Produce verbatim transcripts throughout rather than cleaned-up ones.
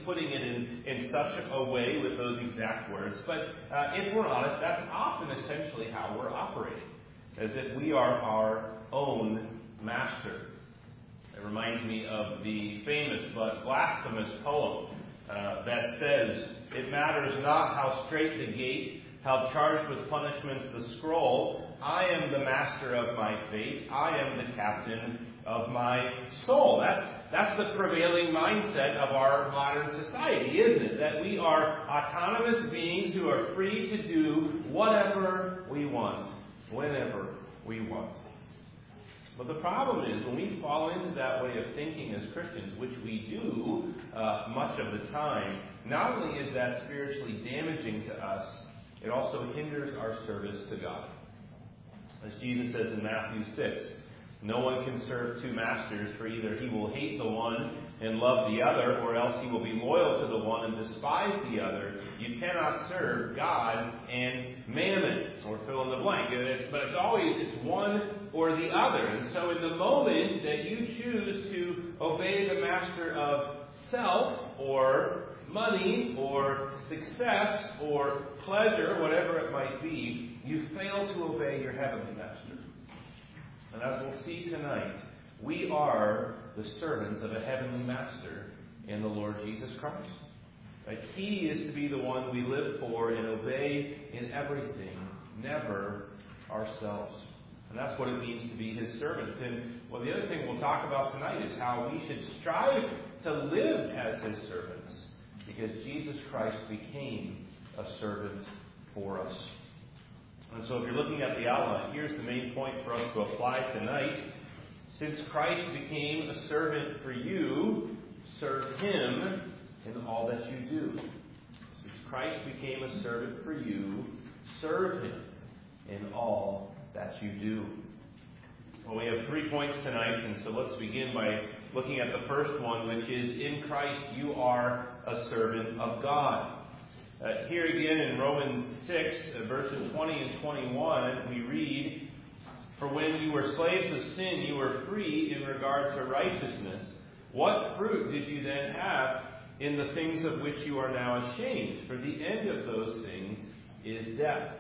putting it in, in such a way with those exact words, but uh, if we're honest, that's often essentially how we're operating, as if we are our own master. It reminds me of the famous but blasphemous poem uh, that says, "It matters not how strait the gate, how charged with punishments the scroll. I am the master of my fate. I am the captain of my soul." That's that's the prevailing mindset of our modern society, isn't it? That we are autonomous beings who are free to do whatever we want, whenever we want. But the problem is, when we fall into that way of thinking as Christians, which we do uh, much of the time, not only is that spiritually damaging to us, it also hinders our service to God. As Jesus says in Matthew six, "No one can serve two masters, for either he will hate the one and love the other, or else he will be loyal to the one and despise the other. You cannot serve God and mammon," or fill in the blank. It's, but it's always, it's one or the other. And so in the moment that you choose to obey the master of self, or money, or success, or pleasure, whatever it might be, you fail to obey your heavenly master. And as we'll see tonight, we are the servants of a heavenly master in the Lord Jesus Christ. Right? He is to be the one we live for and obey in everything, never ourselves. And that's what it means to be His servants. And well, the other thing we'll talk about tonight is how we should strive to live as His servants, because Jesus Christ became a servant for us. And so if you're looking at the outline, here's the main point for us to apply tonight. Since Christ became a servant for you, serve Him in all that you do. Since Christ became a servant for you, serve Him in all that you do. Well, we have three points tonight, and so let's begin by looking at the first one, which is, in Christ you are a servant of God. Uh, here again in Romans six, uh, verses twenty and twenty-one, we read, "For when you were slaves of sin, you were free in regard to righteousness. What fruit did you then have in the things of which you are now ashamed? For the end of those things is death."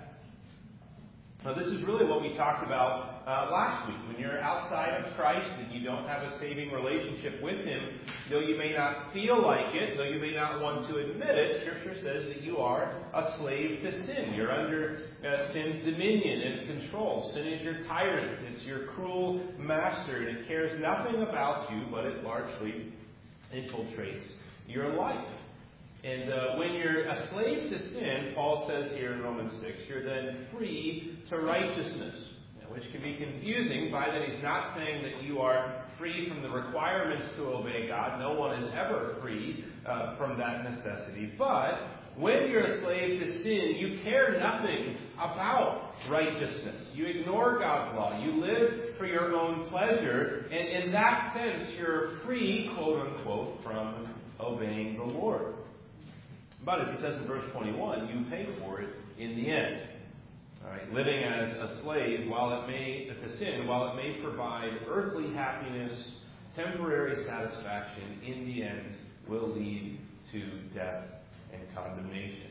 Now, this is really what we talked about uh, last week. When you're outside of Christ and you don't have a saving relationship with Him, though you may not feel like it, though you may not want to admit it, Scripture says that you are a slave to sin. You're under uh, sin's dominion and control. Sin is your tyrant. It's your cruel master, and it cares nothing about you, but it largely infiltrates your life. And uh, when you're a slave to sin, Paul says here in Romans six, you're then free to righteousness, which can be confusing by that he's not saying that you are free from the requirements to obey God. No one is ever free uh, from that necessity. But when you're a slave to sin, you care nothing about righteousness. You ignore God's law. You live for your own pleasure. And in that sense, you're free, quote unquote, from obeying the Lord. But as he says in verse twenty-one, you pay for it in the end. All right, living as a slave, while it may to sin, while it may provide earthly happiness, temporary satisfaction, in the end will lead to death and condemnation.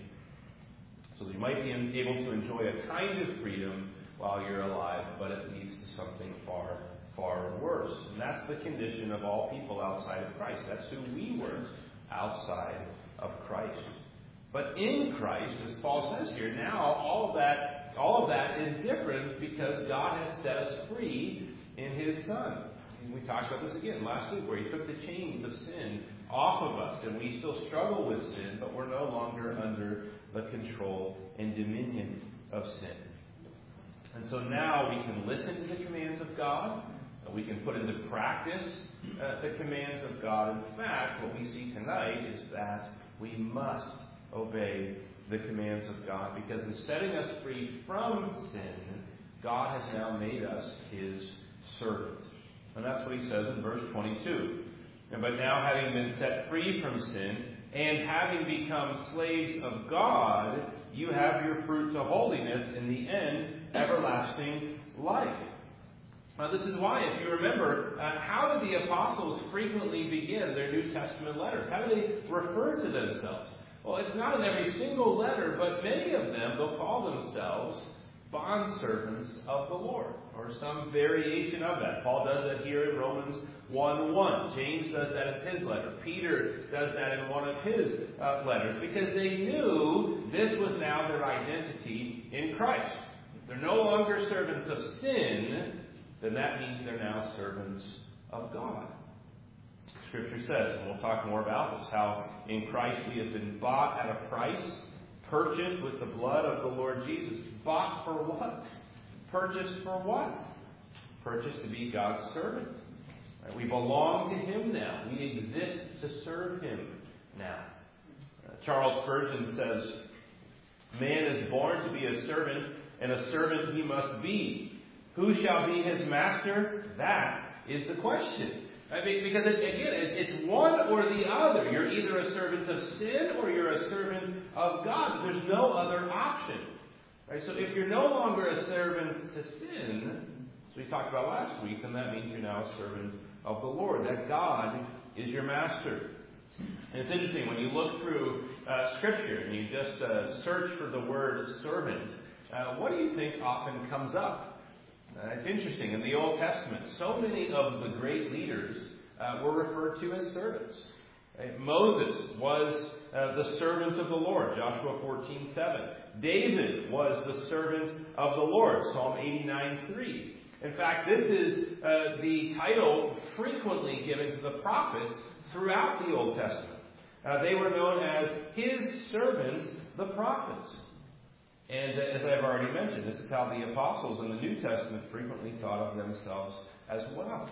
So you might be able to enjoy a kind of freedom while you're alive, but it leads to something far, far worse. And that's the condition of all people outside of Christ. That's who we were outside of Christ. But in Christ, as Paul says here, now all of that, all of that is different because God has set us free in His Son. And we talked about this again last week, where He took the chains of sin off of us, and we still struggle with sin, but we're no longer under the control and dominion of sin. And so now we can listen to the commands of God. We can put into practice uh, the commands of God. In fact, what we see tonight is that we must obey the commands of God, because in setting us free from sin, God has now made us His servant. And that's what He says in verse twenty-two. And but now, having been set free from sin, and having become slaves of God, you have your fruit to holiness, in the end, everlasting life. Uh, this is why, if you remember, uh, how did the apostles frequently begin their New Testament letters? How do they refer to themselves? Well, it's not in every single letter, but many of them, they'll call themselves bondservants of the Lord, or some variation of that. Paul does that here in Romans one one. James does that in his letter. Peter does that in one of his uh, letters, because they knew this was now their identity in Christ. If they're no longer servants of sin, then that means they're now servants of God. Scripture says, and we'll talk more about this, how in Christ we have been bought at a price, purchased with the blood of the Lord Jesus. Bought for what? Purchased for what? Purchased to be God's servant. Right? We belong to Him now. We exist to serve Him now. Uh, Charles Spurgeon says, "Man is born to be a servant, and a servant he must be. Who shall be his master? That is the question." I mean, because, it, again, it, it's one or the other. You're either a servant of sin or you're a servant of God. There's no other option. Right? So if you're no longer a servant to sin, as we talked about last week, then that means you're now a servant of the Lord. That God is your master. And it's interesting, when you look through uh, Scripture and you just uh, search for the word servant, uh, what do you think often comes up? Uh, it's interesting. In the Old Testament, so many of the great leaders uh, were referred to as servants. Right? Moses was uh, the servant of the Lord, Joshua fourteen seven. David was the servant of the Lord, Psalm eighty-nine three. In fact, this is uh, the title frequently given to the prophets throughout the Old Testament. Uh, they were known as His servants, the prophets. And as I've already mentioned, this is how the apostles in the New Testament frequently thought of themselves as well.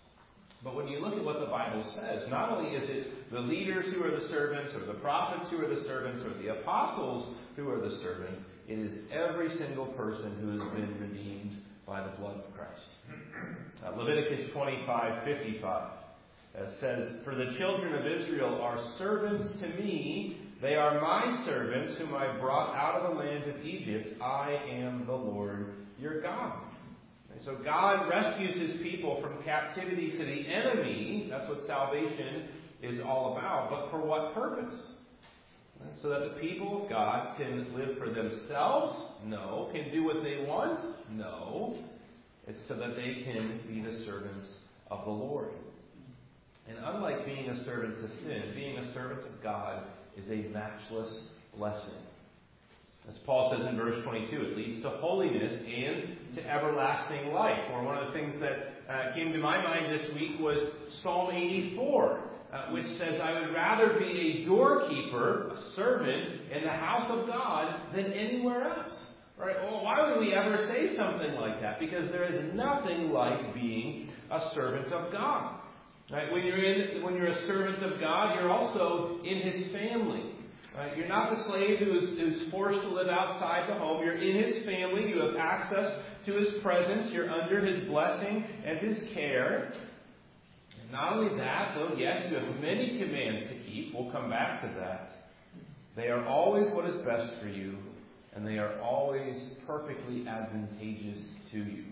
But when you look at what the Bible says, not only is it the leaders who are the servants, or the prophets who are the servants, or the apostles who are the servants, it is every single person who has been redeemed by the blood of Christ. Uh, Leviticus twenty-five fifty-five uh, says, "For the children of Israel are servants to me. They are my servants whom I brought out of the land of Egypt. I am the Lord your God." And so God rescues His people from captivity to the enemy. That's what salvation is all about. But for what purpose? So that the people of God can live for themselves? No. Can do what they want? No. It's so that they can be the servants of the Lord. And unlike being a servant to sin, being a servant of God is a matchless blessing. As Paul says in verse twenty-two, it leads to holiness and to everlasting life. Or one of the things that uh, came to my mind this week was Psalm eighty-four, uh, which says, "I would rather be a doorkeeper, a servant, in the house of God than anywhere else." Right? Well, why would we ever say something like that? Because there is nothing like being a servant of God. Right? When you're in, when you're a servant of God, you're also in His family. Right? You're not the slave who's, who's forced to live outside the home. You're in His family. You have access to His presence. You're under His blessing and His care. And not only that, though, yes, you have many commands to keep. We'll come back to that. They are always what is best for you, and they are always perfectly advantageous to you.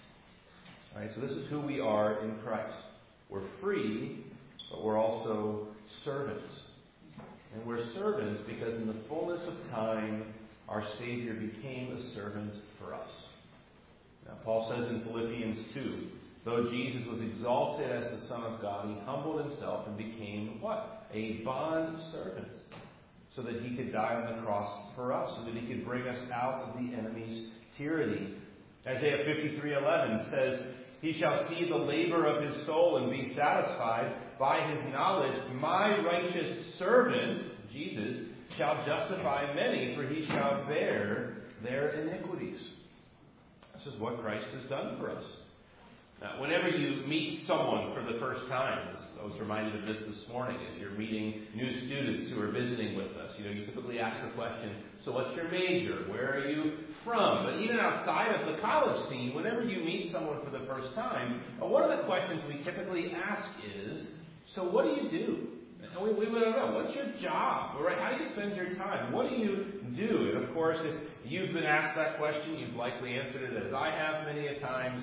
Right? So this is who we are in Christ. We're free, but we're also servants. And we're servants because in the fullness of time, our Savior became a servant for us. Now, Paul says in Philippians two, though Jesus was exalted as the Son of God, He humbled Himself and became what? A bond servant. So that He could die on the cross for us, so that He could bring us out of the enemy's tyranny. Isaiah fifty-three eleven says, "He shall see the labor of His soul and be satisfied. By His knowledge, my righteous servant," Jesus, "shall justify many, for He shall bear their iniquities." This is what Christ has done for us. Now, whenever you meet someone for the first time, I was reminded of this this morning as you're meeting new students who are visiting with us. You know, you typically ask the question, so what's your major? Where are you from? But even outside of the college scene, whenever you meet someone for the first time, one of the questions we typically ask is, so what do you do? And we, we want to know, what's your job? Right? How do you spend your time? What do you do? And of course, if you've been asked that question, you've likely answered it as I have many a times.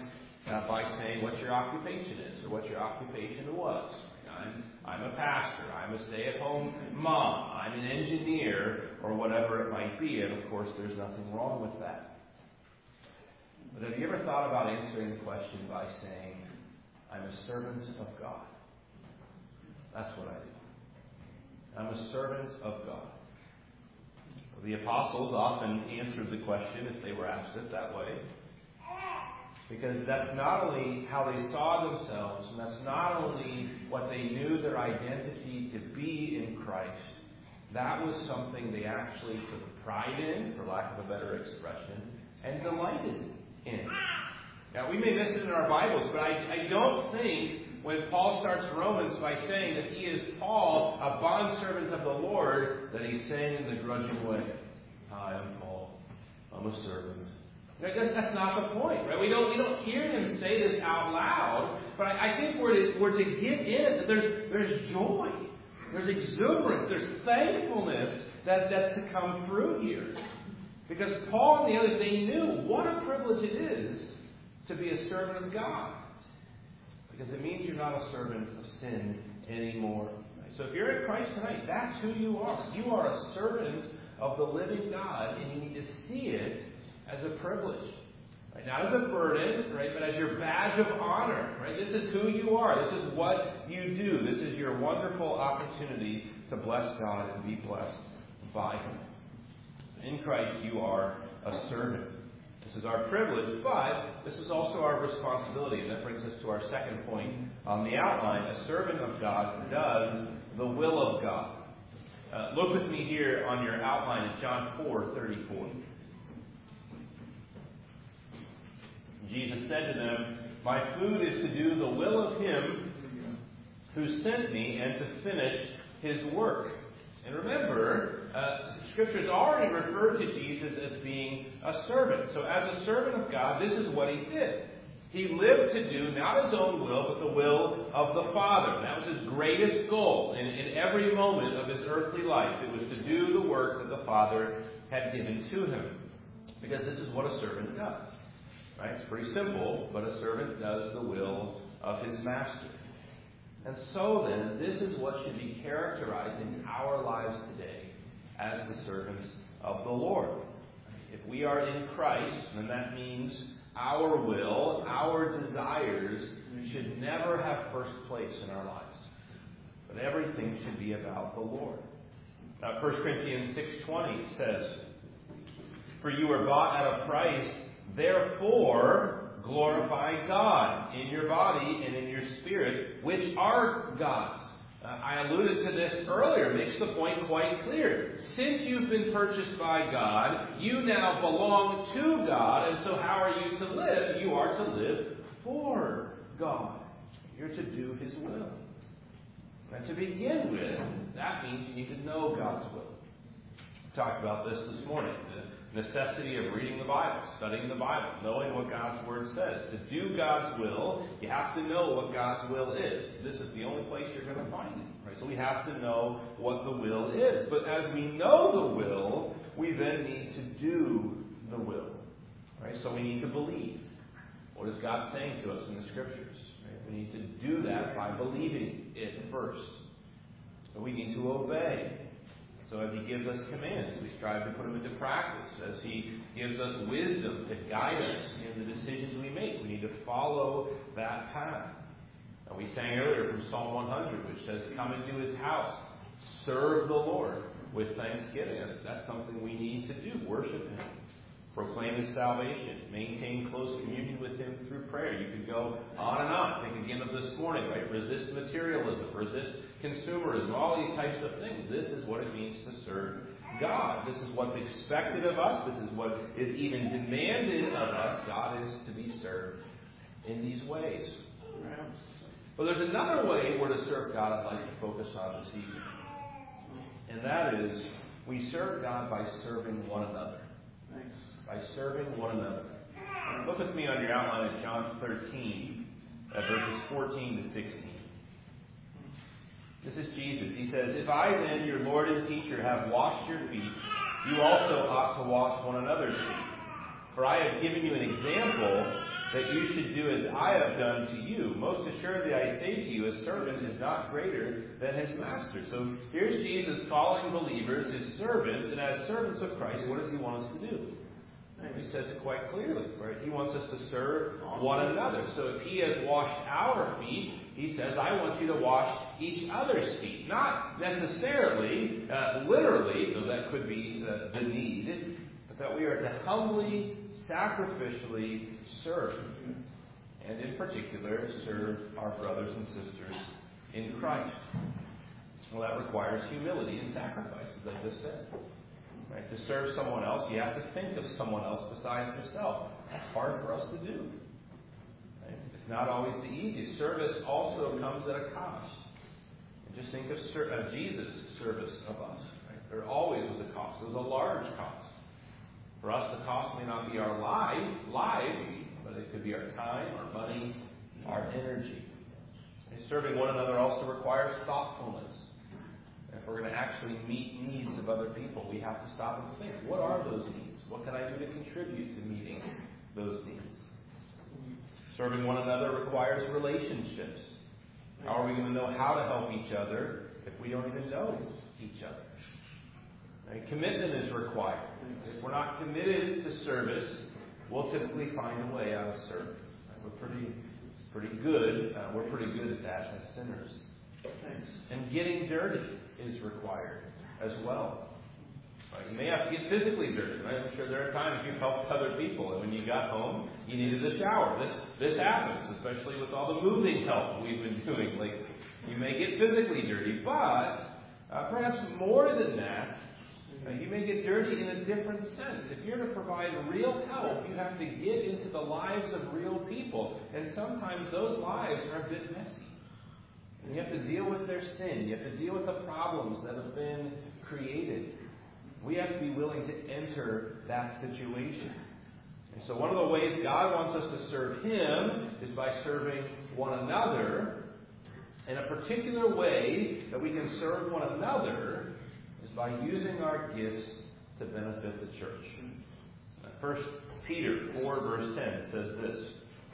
uh, by saying what your occupation is or what your occupation was. I'm, I'm a pastor, I'm a stay-at-home mom, I'm an engineer, or whatever it might be, and of course there's nothing wrong with that. But have you ever thought about answering the question by saying, I'm a servant of God? That's what I do. I'm a servant of God. The apostles often answered the question if they were asked it that way. Because that's not only how they saw themselves, and that's not only what they knew their identity to be in Christ. That was something they actually took pride in, for lack of a better expression, and delighted in. Now, we may miss it in our Bibles, but I, I don't think when Paul starts Romans by saying that he is Paul, a bondservant of the Lord, that he's saying in the grudging way, I am Paul, I'm a servant. That's, that's not the point, right? We don't we don't hear him say this out loud, but I, I think we're to, we're to get in it that there's there's joy, there's exuberance, there's thankfulness that, that's to come through here. Because Paul and the others, they knew what a privilege it is to be a servant of God. Because it means you're not a servant of sin anymore. So if you're in Christ tonight, that's who you are. You are a servant of the living God, and you need to see it as a privilege. Right? Not as a burden, right, but as your badge of honor. Right? This is who you are. This is what you do. This is your wonderful opportunity to bless God and be blessed by Him. In Christ, you are a servant. This is our privilege, but this is also our responsibility. And that brings us to our second point on the outline. A servant of God does the will of God. Uh, look with me here on your outline at John four thirty-four. Jesus said to them, my food is to do the will of Him who sent me and to finish His work. And remember, uh, Scripture has already referred to Jesus as being a servant. So as a servant of God, this is what He did. He lived to do not His own will, but the will of the Father. That was His greatest goal in, in every moment of His earthly life. It was to do the work that the Father had given to Him. Because this is what a servant does. Right? It's pretty simple, but a servant does the will of his master. And so then, this is what should be characterizing our lives today as the servants of the Lord. If we are in Christ, then that means our will, our desires should never have first place in our lives. But everything should be about the Lord. Now, First Corinthians six twenty says, for you are bought at a price, therefore, glorify God in your body and in your spirit, which are God's. Uh, I alluded to this earlier. It makes the point quite clear. Since you've been purchased by God, you now belong to God. And so how are you to live? You are to live for God. You're to do His will. And to begin with, that means you need to know God's will. We talked about this this morning. Necessity of reading the Bible, studying the Bible, knowing what God's Word says. To do God's will, you have to know what God's will is. This is the only place you're going to find it. Right? So we have to know what the will is. But as we know the will, we then need to do the will. Right? So we need to believe. What is God saying to us in the Scriptures? Right? We need to do that by believing it first. So we need to obey. So as He gives us commands, we strive to put them into practice. As He gives us wisdom to guide us in the decisions we make, we need to follow that path. And we sang earlier from Psalm one hundred, which says, come into His house, serve the Lord with thanksgiving. That's, that's something we need to do, worship Him, proclaim His salvation, maintain close communion with Him through prayer. You could go on and on. Think again of this morning, right? Resist materialism, resist consumerism, all these types of things. This is what it means to serve God. This is what's expected of us. This is what is even demanded of us. God is to be served in these ways. But there's another way we're to serve God I'd like to focus on this evening. And that is, we serve God by serving one another. Thanks. By serving one another. Look with me on your outline at John thirteen, uh, verses fourteen to sixteen. This is Jesus. He says, if I then, your Lord and teacher, have washed your feet, you also ought to wash one another's feet. For I have given you an example that you should do as I have done to you. Most assuredly I say to you, a servant is not greater than his master. So here's Jesus calling believers his servants, and as servants of Christ, what does he want us to do? He says it quite clearly, right? He wants us to serve one another. So if he has washed our feet, he says, I want you to wash each other's feet. Not necessarily, uh, literally, though that could be uh, the need, but that we are to humbly, sacrificially serve. And in particular, serve our brothers and sisters in Christ. Well, that requires humility and sacrifice, as I just said. Right? To serve someone else, you have to think of someone else besides yourself. That's hard for us to do. Right? It's not always the easiest. Service also comes at a cost. And just think of ser- uh, Jesus' service of us. Right? There always was a cost. There was a large cost. For us, the cost may not be our life, lives, but it could be our time, our money, our energy. And serving one another also requires thoughtfulness. If we're going to actually meet needs of other people, we have to stop and think, what are those needs? What can I do to contribute to meeting those needs? Serving one another requires relationships. How are we going to know how to help each other if we don't even know each other? Right? Commitment is required. If we're not committed to service, we'll typically find a way out of service. Right? We're pretty, pretty good. Uh, we're pretty good at that as sinners. And getting dirty is required as well. Right? You may have to get physically dirty. Right? I'm sure there are times you've helped other people, and when you got home, you needed a shower. This this happens, especially with all the moving help we've been doing lately. You may get physically dirty, but uh, perhaps more than that, uh, you may get dirty in a different sense. If you're to provide real help, you have to get into the lives of real people, and sometimes those lives are a bit messy. And you have to deal with their sin. You have to deal with the problems that have been created. We have to be willing to enter that situation. And so one of the ways God wants us to serve Him is by serving one another. And a particular way that we can serve one another is by using our gifts to benefit the church. First Peter four verse ten says this: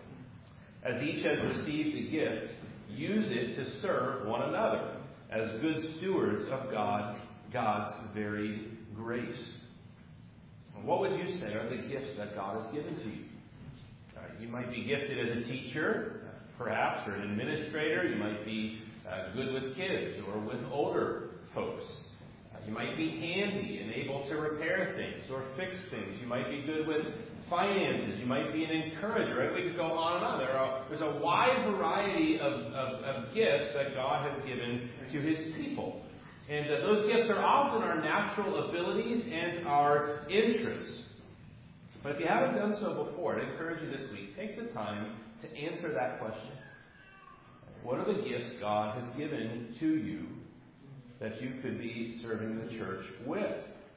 As each has received a gift, use it to serve one another as good stewards of God, God's very grace. And what would you say are the gifts that God has given to you? Uh, you might be gifted as a teacher, perhaps, or an administrator. You might be uh, good with kids or with older folks. Uh, you might be handy and able to repair things or fix things. You might be good with finances. You might be an encourager. Right? We could go on and on. There are, there's a wide variety of, of, of gifts that God has given to His people. And uh, those gifts are often our natural abilities and our interests. But if you haven't done so before, I'd encourage you this week, take the time to answer that question. What are the gifts God has given to you that you could be serving the church with?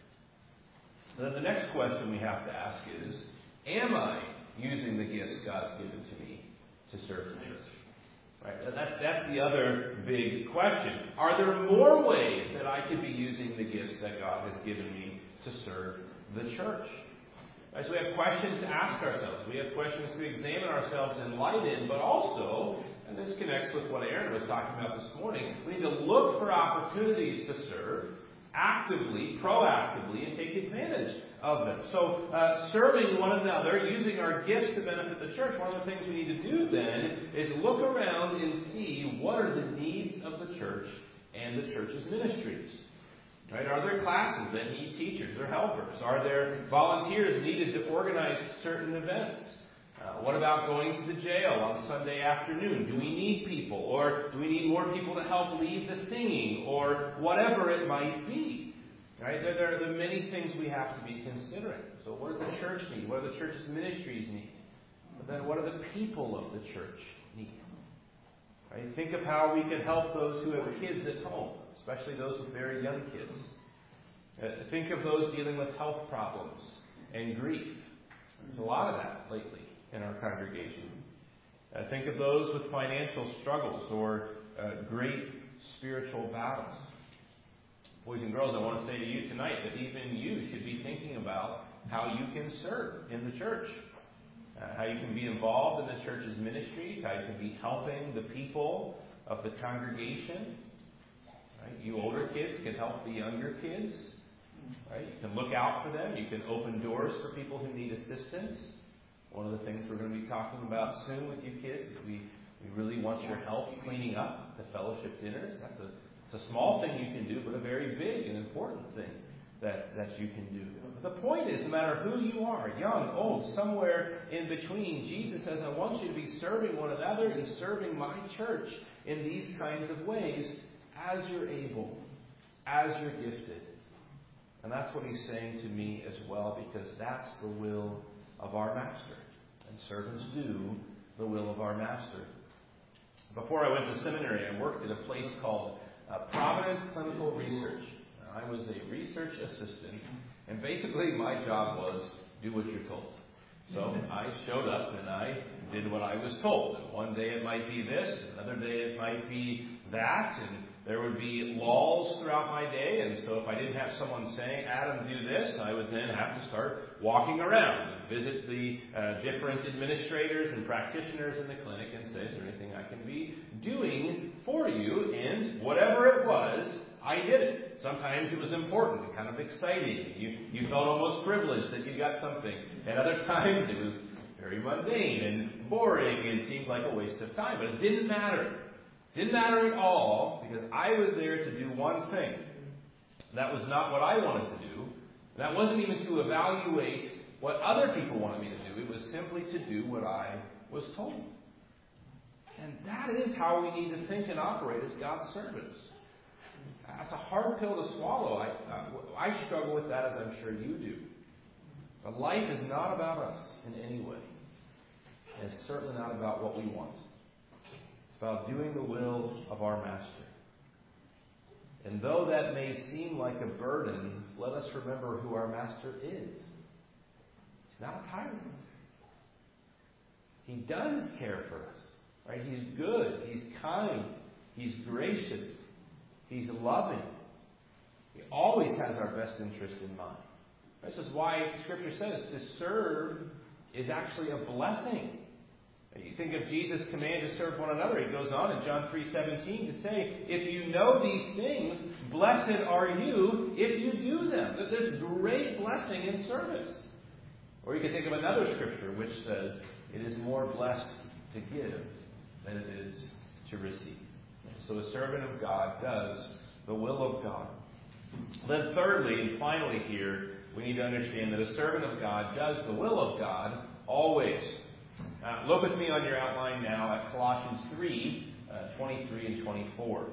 And then the next question we have to ask is, am I using the gifts God's given to me to serve the church? Right? And that's, that's the other big question. Are there more ways that I could be using the gifts that God has given me to serve the church? Right, so we have questions to ask ourselves. We have questions to examine ourselves in light in, but also, and this connects with what Aaron was talking about this morning, we need to look for opportunities to serve actively, proactively, and take advantage of them. So, uh, serving one another, using our gifts to benefit the church, one of the things we need to do then is look around and see what are the needs of the church and the church's ministries. Right? Are there classes that need teachers or helpers? Are there volunteers needed to organize certain events? Uh, what about going to the jail on Sunday afternoon? Do we need people? Or do we need more people to help lead the singing? Or whatever it might be. Right? There, there are the many things we have to be considering. So what does the church need? What do the church's ministries need? But then what do the people of the church need? Right? Think of how we can help those who have kids at home, especially those with very young kids. Uh, think of those dealing with health problems and grief. There's a lot of that lately in our congregation. Uh, think of those with financial struggles or uh, great spiritual battles. Boys and girls, I want to say to you tonight that even you should be thinking about how you can serve in the church. uh, how you can be involved in the church's ministries, how you can be helping the people of the congregation. Right? You older kids can help the younger kids. Right? You can look out for them. You can open doors for people who need assistance. One of the things we're going to be talking about soon with you kids is we, we really want your help cleaning up the fellowship dinners. That's a, it's a small thing you can do, but a very big and important thing that, that you can do. The point is, no matter who you are, young, old, somewhere in between, Jesus says, I want you to be serving one another and serving my church in these kinds of ways as you're able, as you're gifted. And that's what he's saying to me as well, because that's the will of our Master. And servants do the will of our Master. Before I went to seminary, I worked at a place called uh, Providence Clinical Research. I was a research assistant, and basically my job was do what you're told. So I showed up and I did what I was told. And one day it might be this, another day it might be that, and there would be lulls throughout my day, and so if I didn't have someone saying, Adam, do this, I would then have to start walking around and visit the uh, different administrators and practitioners in the clinic and say, is there anything I can be doing for you? And whatever it was, I did it. Sometimes it was important and kind of exciting. You, you felt almost privileged that you got something. And other times it was very mundane and boring and seemed like a waste of time. But it didn't matter. Didn't matter at all, because I was there to do one thing. That was not what I wanted to do. That wasn't even to evaluate what other people wanted me to do. It was simply to do what I was told. And that is how we need to think and operate as God's servants. That's a hard pill to swallow. I, I, I struggle with that, as I'm sure you do. But life is not about us in any way. And it's certainly not about what we want. About doing the will of our Master. And though that may seem like a burden, let us remember who our Master is. He's not a tyrant. He does care for us. Right? He's good. He's kind. He's gracious. He's loving. He always has our best interest in mind. This is why Scripture says to serve is actually a blessing. You think of Jesus' command to serve one another. He goes on in John three seventeen to say, if you know these things, blessed are you if you do them. That there's great blessing in service. Or you can think of another scripture which says, it is more blessed to give than it is to receive. So a servant of God does the will of God. Then thirdly and finally here, we need to understand that a servant of God does the will of God always. Uh, look with me on your outline now at Colossians three, uh, twenty-three and twenty-four.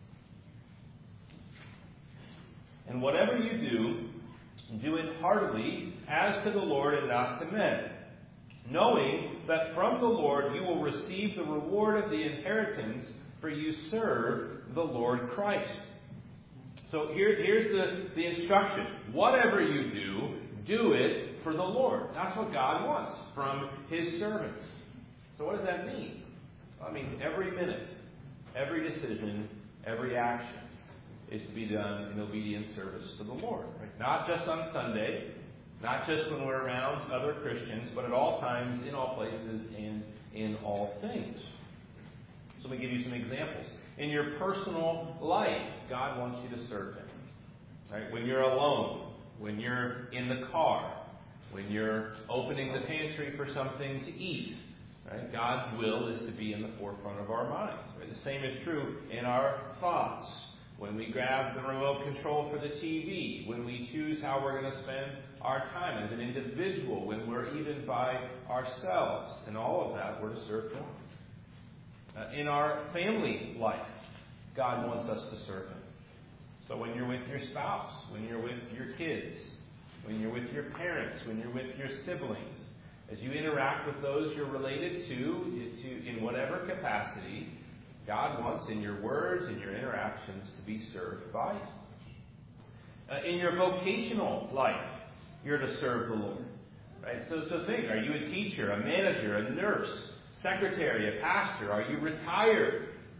And whatever you do, do it heartily as to the Lord and not to men, knowing that from the Lord you will receive the reward of the inheritance, for you serve the Lord Christ. So here, here's the, the instruction. Whatever you do, do it for the Lord. That's what God wants from His servants. So what does that mean? Well, it means every minute, every decision, every action is to be done in obedient service to the Lord. Right? Not just on Sunday, not just when we're around other Christians, but at all times, in all places, and in all things. So let me give you some examples. In your personal life, God wants you to serve Him. Right? When you're alone, when you're in the car, when you're opening the pantry for something to eat, right? God's will is to be in the forefront of our minds. Right? The same is true in our thoughts. When we grab the remote control for the T V, when we choose how we're going to spend our time as an individual, when we're even by ourselves, and all of that, we're to serve God. Uh, in our family life, God wants us to serve Him. So when you're with your spouse, when you're with your kids, when you're with your parents, when you're with your siblings, as you interact with those you're related to, to in whatever capacity, God wants in your words and your interactions to be served by you. Uh, in your vocational life, you're to serve the Lord. Right? So, so think, are you a teacher, a manager, a nurse, secretary, a pastor? Are you retired?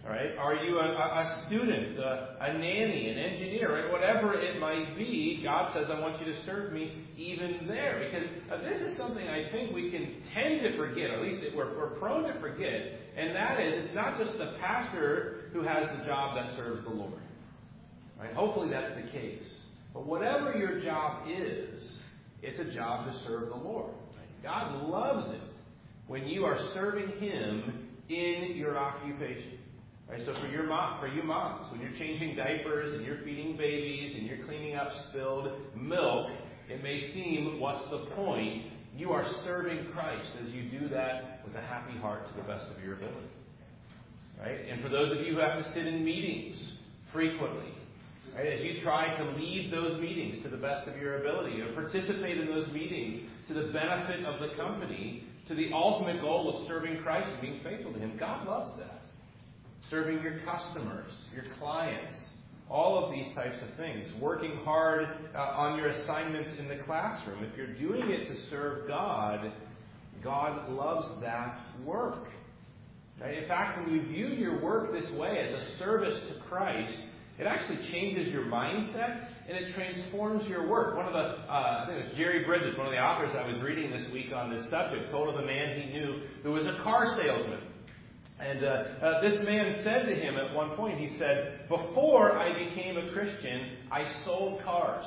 All right? Are you a, a student, a, a nanny, an engineer, right? Whatever it might be, God says, I want you to serve me even there. Because uh, this is something I think we can tend to forget, or at least we're, we're prone to forget, and that is it's not just the pastor who has the job that serves the Lord. Right? Hopefully that's the case. But whatever your job is, it's a job to serve the Lord. Right? God loves it when you are serving Him in your occupation. Right, so for your mom, for you moms, when you're changing diapers and you're feeding babies and you're cleaning up spilled milk, it may seem, what's the point? You are serving Christ as you do that with a happy heart to the best of your ability. Right? And for those of you who have to sit in meetings frequently, right, as you try to lead those meetings to the best of your ability, or participate in those meetings to the benefit of the company, to the ultimate goal of serving Christ and being faithful to Him, God loves that. Serving your customers, your clients, all of these types of things. Working hard uh, on your assignments in the classroom. If you're doing it to serve God, God loves that work. Right? In fact, when you view your work this way as a service to Christ, it actually changes your mindset and it transforms your work. One of the, uh, I think it was Jerry Bridges, one of the authors I was reading this week on this subject, told of a man he knew who was a car salesman. And uh, uh, this man said to him at one point, he said, before I became a Christian, I sold cars.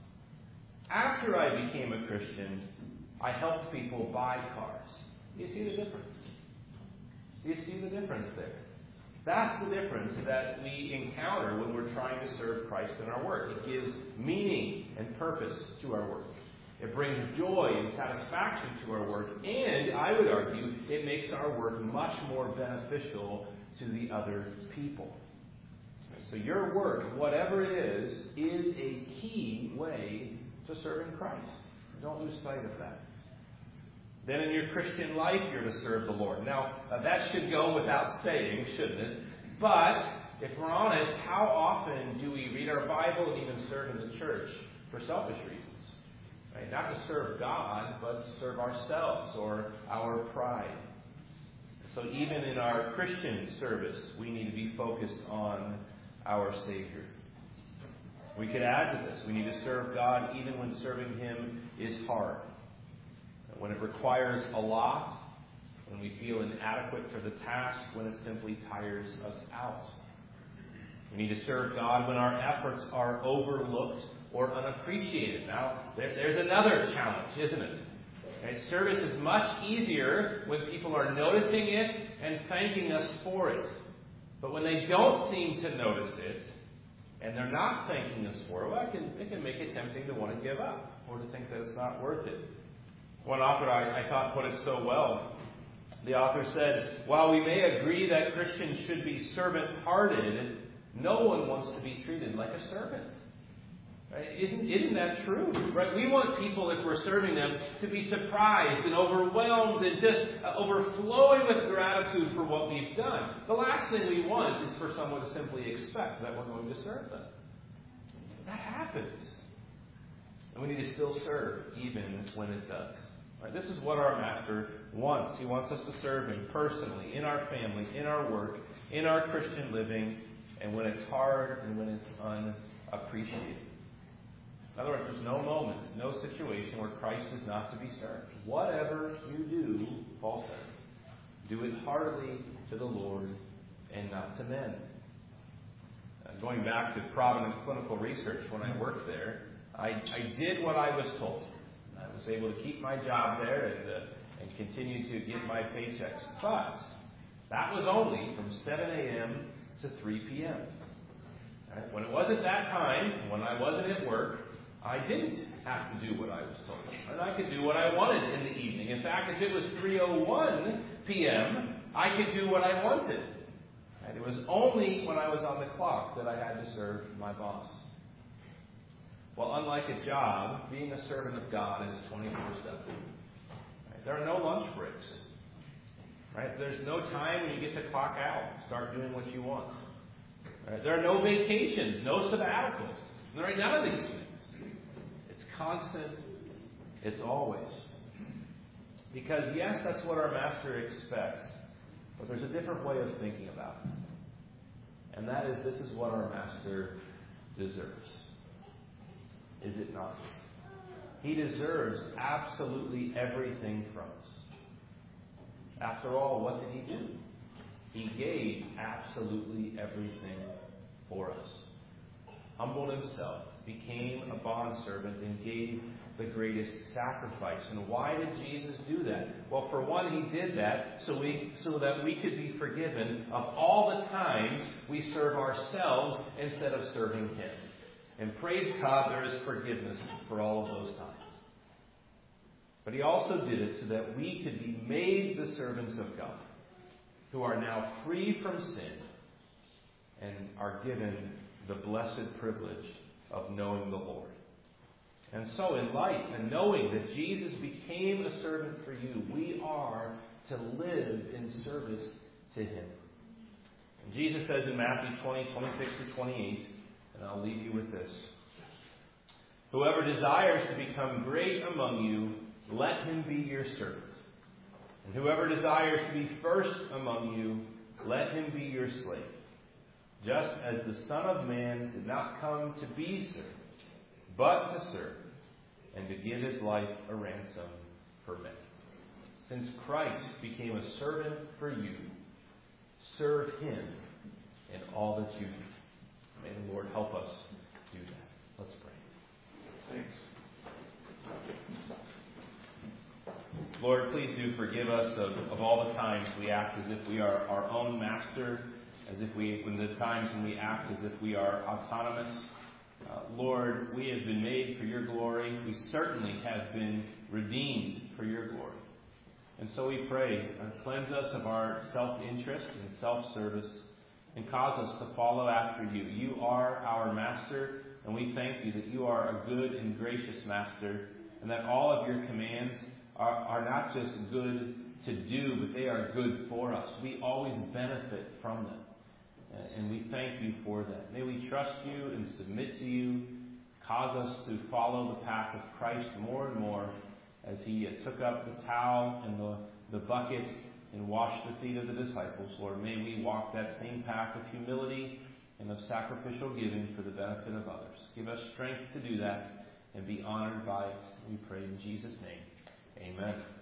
After I became a Christian, I helped people buy cars. Do you see the difference? Do you see the difference there? That's the difference that we encounter when we're trying to serve Christ in our work. It gives meaning and purpose to our work. It brings joy and satisfaction to our work, and I would argue it makes our work much more beneficial to the other people. So your work, whatever it is, is a key way to serving Christ. Don't lose sight of that. Then in your Christian life, you're to serve the Lord. Now, uh, that should go without saying, shouldn't it? But, if we're honest, how often do we read our Bible and even serve in the church for selfish reasons? Right? Not to serve God, but to serve ourselves or our pride. So even in our Christian service, we need to be focused on our Savior. We could add to this. We need to serve God even when serving Him is hard. When it requires a lot, when we feel inadequate for the task, when it simply tires us out. We need to serve God when our efforts are overlooked or unappreciated. Now, there, there's another challenge, isn't it? Right? Service is much easier when people are noticing it and thanking us for it. But when they don't seem to notice it, and they're not thanking us for it, well, it can, it can make it tempting to want to give up or to think that it's not worth it. One author I, I thought put it so well. The author said, while we may agree that Christians should be servant-hearted, no one wants to be treated like a servant. Right? Isn't, isn't that true? Right? We want people, if we're serving them, to be surprised and overwhelmed and just uh, overflowing with gratitude for what we've done. The last thing we want is for someone to simply expect that we're going to serve them. That happens. And we need to still serve even when it does. Right? This is what our Master wants. He wants us to serve Him personally, in our family, in our work, in our Christian living, and when it's hard and when it's unappreciated. In other words, there's no moment, no situation where Christ is not to be served. Whatever you do, Paul says, do it heartily to the Lord and not to men. Uh, going back to Providence Clinical Research, when I worked there, I, I did what I was told. I was able to keep my job there and, uh, and continue to get my paychecks. But that was only from seven a.m. to three p.m. Right? When it wasn't that time, when I wasn't at work, I didn't have to do what I was told. And I could do what I wanted in the evening. In fact, if it was three oh one p.m., I could do what I wanted. Right? It was only when I was on the clock that I had to serve my boss. Well, unlike a job, being a servant of God is twenty-four seven. Right? There are no lunch breaks. Right? There's no time when you get to clock out, start doing what you want. Right? There are no vacations, no sabbaticals. There are none of these things. It's constant. It's always. Because, yes, that's what our Master expects. But there's a different way of thinking about it. And that is, this is what our Master deserves. Is it not? He deserves absolutely everything from us. After all, what did He do? He gave absolutely everything for us. Humbled Himself, became a bondservant, and gave the greatest sacrifice. And why did Jesus do that? Well, for one, He did that so we so that we could be forgiven of all the times we serve ourselves instead of serving Him. And praise God, there is forgiveness for all of those times. But He also did it so that we could be made the servants of God, who are now free from sin and are given the blessed privilege of knowing the Lord. And so in light and knowing that Jesus became a servant for you, we are to live in service to Him. And Jesus says in Matthew twenty, twenty-six to twenty-eight, and I'll leave you with this: whoever desires to become great among you, let him be your servant. And whoever desires to be first among you, let him be your slave. Just as the Son of Man did not come to be served, but to serve, and to give His life a ransom for many. Since Christ became a servant for you, serve Him in all that you do. May the Lord help us do that. Let's pray. Thanks. Lord, please do forgive us of, of all the times we act as if we are our own master, as if we, when the times when we act as if we are autonomous. Uh, Lord, we have been made for Your glory. We certainly have been redeemed for Your glory. And so we pray, uh, cleanse us of our self-interest and self-service, and cause us to follow after You. You are our Master, and we thank You that You are a good and gracious Master, and that all of Your commands are, are not just good to do, but they are good for us. We always benefit from them. And we thank You for that. May we trust You and submit to You. Cause us to follow the path of Christ more and more as He took up the towel and the, the bucket and washed the feet of the disciples. Lord, may we walk that same path of humility and of sacrificial giving for the benefit of others. Give us strength to do that and be honored by it. We pray in Jesus' name. Amen.